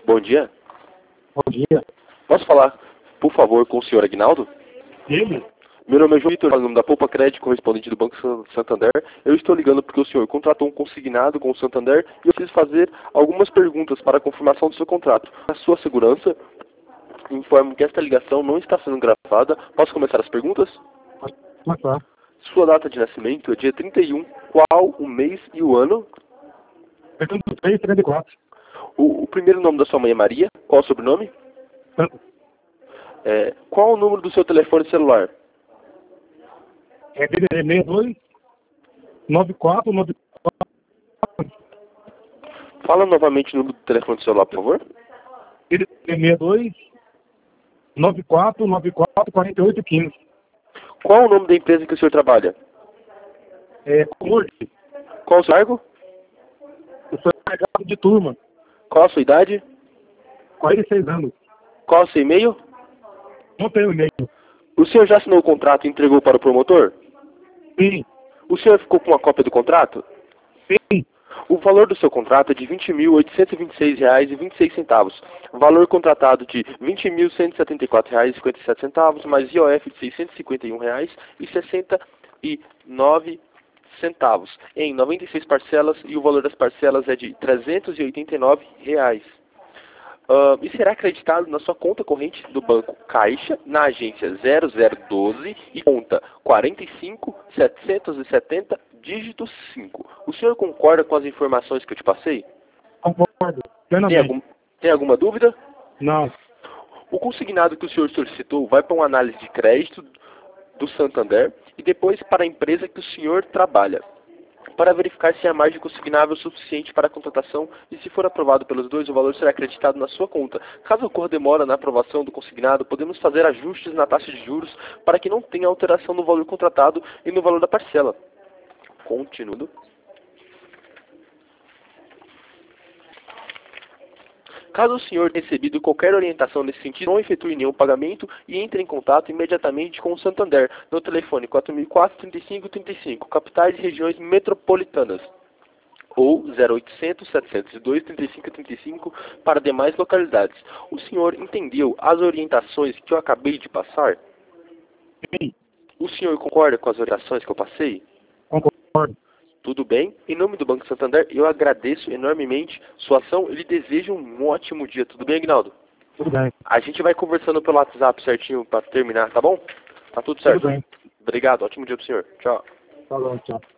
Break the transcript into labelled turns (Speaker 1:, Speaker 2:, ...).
Speaker 1: Bom dia.
Speaker 2: Bom dia.
Speaker 1: Posso falar, por favor, com o senhor Aguinaldo?
Speaker 2: Ele?
Speaker 1: Meu nome é João Vitor, nome da Poupa Crédito, correspondente do Banco Santander. Eu estou ligando porque o senhor contratou um consignado com o Santander e eu preciso fazer algumas perguntas para a confirmação do seu contrato. A sua segurança, informo que esta ligação não está sendo gravada. Posso começar as perguntas?
Speaker 2: Pode falar.
Speaker 1: Sua data de nascimento é dia 31. Qual o mês e o ano?
Speaker 2: 83, 34.
Speaker 1: O primeiro nome da sua mãe é Maria. Qual o sobrenome? Qual o número do seu telefone celular?
Speaker 2: É DDD 62 9494.
Speaker 1: Fala novamente o número do telefone celular, por favor.
Speaker 2: DDD 62 9494 4815.
Speaker 1: Qual o nome da empresa que o senhor trabalha?
Speaker 2: É Comorte.
Speaker 1: Qual o seu cargo?
Speaker 2: Eu sou encarregado de turma.
Speaker 1: Qual a sua idade?
Speaker 2: 46 anos.
Speaker 1: Qual o seu e-mail?
Speaker 2: Não tenho e-mail.
Speaker 1: O senhor já assinou o contrato e entregou para o promotor?
Speaker 2: Sim.
Speaker 1: O senhor ficou com uma cópia do contrato?
Speaker 2: Sim.
Speaker 1: O valor do seu contrato é de R$ 20.826,26. Valor contratado de R$ 20.174,57, mais IOF de R$ 651,69 em 96 parcelas, e o valor das parcelas é de R$ 389. E será acreditado na sua conta corrente do Banco Caixa, na agência 0012 e conta 45770, dígito 5. O senhor concorda com as informações que eu te passei?
Speaker 2: Concordo. Plenamente.
Speaker 1: Tem alguma dúvida?
Speaker 2: Não.
Speaker 1: O consignado que o senhor solicitou vai para uma análise de crédito do Santander e depois para a empresa que o senhor trabalha, para verificar se a margem consignável é suficiente para a contratação, e se for aprovado pelos dois, o valor será acreditado na sua conta. Caso ocorra demora na aprovação do consignado, podemos fazer ajustes na taxa de juros para que não tenha alteração no valor contratado e no valor da parcela. Continuando. Caso o senhor tenha recebido qualquer orientação nesse sentido, não efetue nenhum pagamento e entre em contato imediatamente com o Santander no telefone 4004-3535, capitais e regiões metropolitanas, ou 0800-702-3535 para demais localidades. O senhor entendeu as orientações que eu acabei de passar?
Speaker 2: Sim.
Speaker 1: O senhor concorda com as orientações que eu passei?
Speaker 2: Concordo.
Speaker 1: Tudo bem? Em nome do Banco Santander, eu agradeço enormemente sua ação e lhe desejo um ótimo dia. Tudo bem, Aguinaldo?
Speaker 2: Tudo bem.
Speaker 1: A gente vai conversando pelo WhatsApp certinho para terminar, tá bom? Tá tudo certo?
Speaker 2: Tudo bem.
Speaker 1: Obrigado, ótimo dia pro senhor. Tchau.
Speaker 2: Tá bom, tchau.